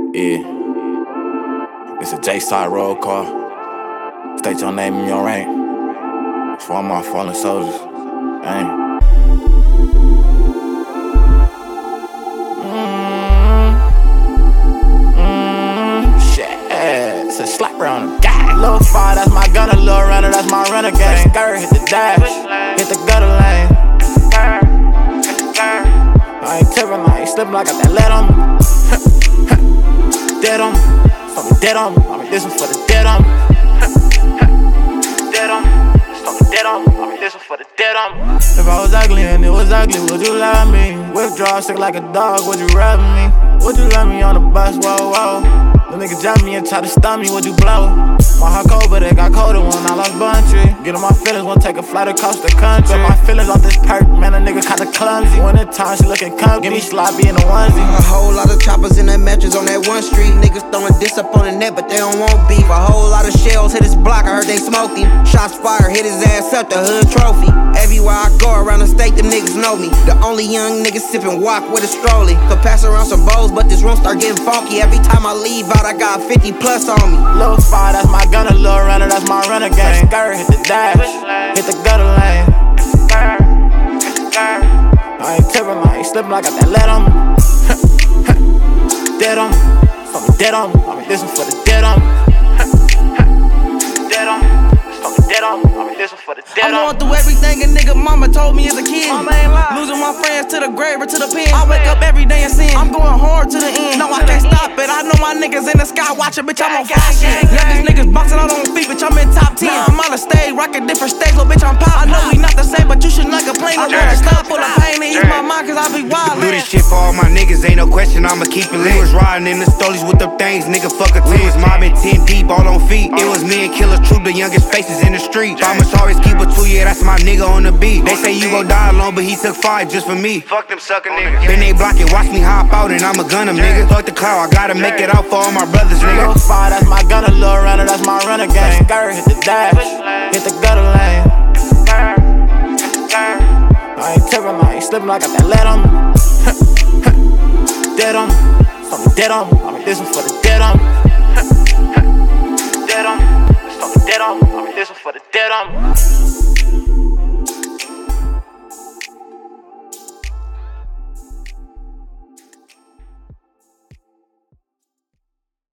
Yeah, it's a J-side roll call. State your name and your rank. It's for all my fallen soldiers. Shit, it's a slapper on the guy. Lil' 5, that's my gunner. Lil' runner, that's my runner gang. Skirt, hit the dash, hit the gutter lane. I ain't tippin', I ain't slippin', I got that lead on me. Dead on me, fucking dead on me. I mean, this one for the dead on me. Dead on me, fucking dead on me. I mean, this one for the dead on me. If I was ugly and it was ugly, would you love me? Withdraw, sick like a dog, would you rub me? Would you love me on the bus, whoa, whoa? The nigga jump me and try to stun me, would you blow? My heart cold, but it got colder when I lost Buntry. Get on my feelings, won't take a flight across the country. Got my feelings off this perk, man, a nigga kinda clumsy. Winter time, she looking comfy, give me sloppy in the onesie. A whole lot of choppers in that mattress on that one street. Niggas throwing diss up on the net, but they don't want beef. A whole lot of shells hit his block, I heard they smoking. Shots fired, hit his ass up, the hood trophy. Everywhere I go around the state, them niggas know me. The only young nigga sipping walk with a strolley. Could pass around some bowls, but this room start getting funky. Every time I leave out, I got 50 plus on me. Lil' 5, that's my gunner. Lil' runner, that's my runner gang. Skirt, hit the dash, hit the gutter lane. I ain't tippin', I ain't slippin', I got that lead on me. Dead on me, fucking dead on me. I mean, this one for the dead on me. Dead on me, fucking dead on me. I mean, this one for the dead on me. I'm going through everything a nigga mama told me as a kid. Losing my friends to the grave or to the pen. I wake up every day and sin. I'm going hard to the end. No, I can't stop it. I know my niggas in the sky watching, bitch. I'm on fire shit. Youngest niggas boxing out on feet, bitch. I'm in top 10. I'm on the stage, rocking different stage, little bitch. I'm pop. I know we not the same, but you should not complain. I'm gonna stop full of pain and ease my mind, cause I be wild. Do this shit for all my niggas, ain't no question, I'ma keep it lit. We was riding in the stolies with them things, nigga, fuck a 10. We was mobbing 10 deep, all on feet. It was me and Killer Troop, the youngest faces in the street. Thomas always keep a 2, yeah, that's my nigga on the beat. They say you gon' die alone, but he took 5 just for me. Fuck them sucker niggas. Been they block it, watch me hop out and I'ma gun them, nigga. Fuck the cloud, I gotta make it out for all my brothers, nigga. Lil' 5, that's my gunner. Lil' runner, that's my runner gang. Skirt, hit the dash, hit the gutter lane. I ain't tippin', I ain't slippin', I got that lead on me. Dead on me, fucking dead on me. I mean, this one for the dead on me.